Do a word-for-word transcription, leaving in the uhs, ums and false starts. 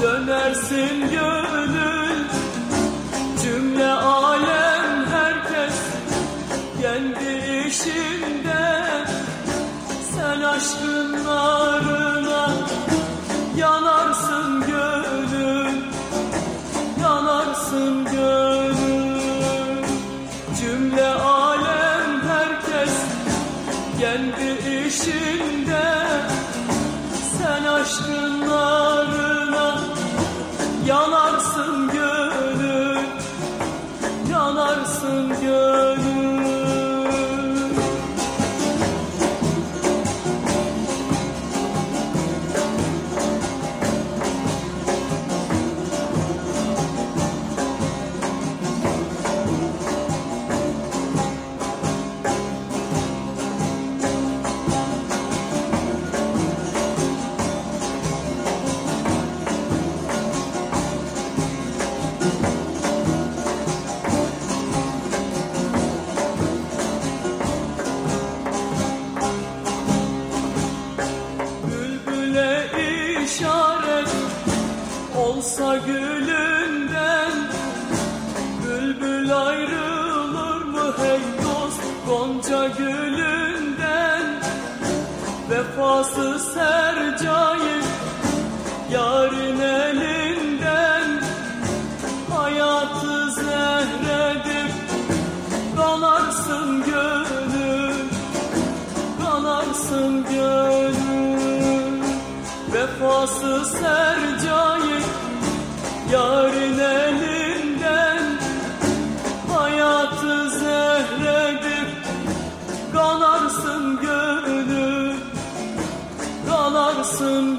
dönersin gönül. Cümle alem herkes kendi işinde, sen aşkın narına yanarsın gönül, yanarsın gönül. Cümle alem herkes kendi işinde, sen aşkın narına yanarsın gönül, yanarsın gönül. İşaret olsa gülünden, bülbül ayrılır mı hey dost gonca gülünden? Vefasız sercayı yarın elinden, hayatı zehredip kanarsın gönül, kanarsın gönül. Vefasız sercayı yarın elinden, hayatı zehredip kanarsın gönül, kanarsın